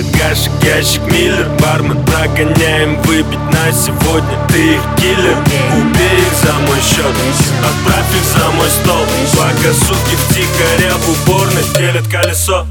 пыло, гашек, ящик, миллер. Бармен, прогоняем выпить на сегодня. Ты их киллер, убей их за мой счет, отправь их за мой стол. Пока суки втихаря в уборной делят колесо.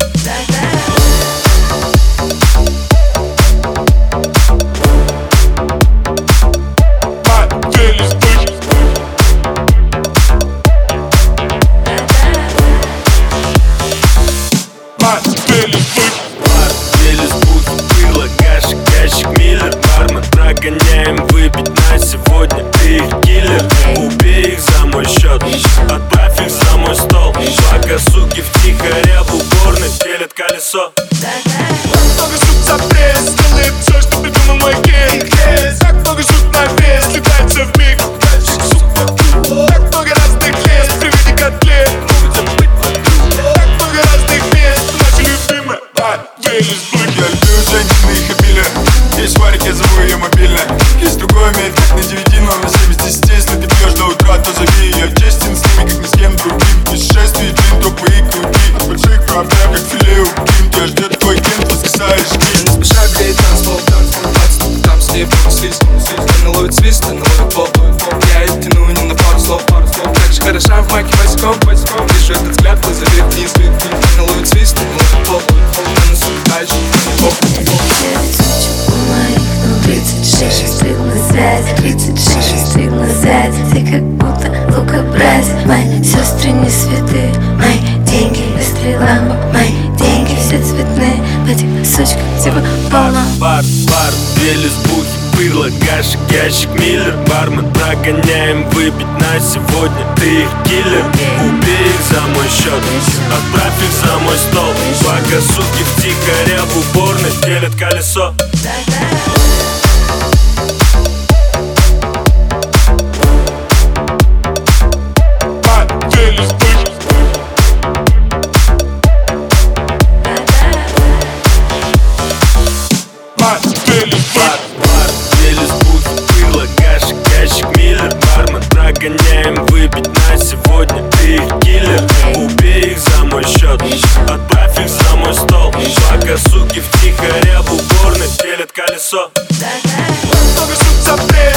Прогоняем выпить на сегодня. Ты их киллер, убей их за мой счет, отправь их за мой стол. Пока суки втихаря в уборной делят колесо. Так много жут за пресс, делает все, что придумал мой кейс. Так много жут на вес, летается в миг. Так много разных мест, приведи котлет. Так много разных мест, наши любимые я люблю женщин и их обилие. Есть варик, я зову ее мобильно. Есть другой имеет как на 9, но на 7 из 10. Если ты пьешь до утра, то зови ее. Честен с ними, как ни с кем другим. Путешествий, длин, топы и крути. От больших проблем, как филе у Ким. Тебя ждет твой кент, воскресаешь ким. Не спеша греет танцпол, там с ней слизь. Она ловит свист, она ловит пол. Я их тяну не на пару слов. Так же хороша в майке босиком. Вижу этот взгляд, глаза вверх-вниз. Она ловит свист, она ловит пол. Она сука дальше, пол. 36 стыдно связь, 36 стыдно связь. Ты как будто лукобраз. Мои сестры не святые, мои деньги быстрее ламбо. Мои деньги все цветные, в этих сучках типа полно. Бар, две лесбухи, пыло, гашек, ящик, миллер. Бармен, прогоняем выпить на сегодня. Ты их киллер, убей их за мой счет, отправь их за мой стол. Пока суки втихаря в уборной делят колесо. Прогоняем выпить на сегодня. Ты их киллер, убей их за мой счет, отправь их за мой стол. Пока суки втихаря в уборной делят колесо. Так много жут за пресс.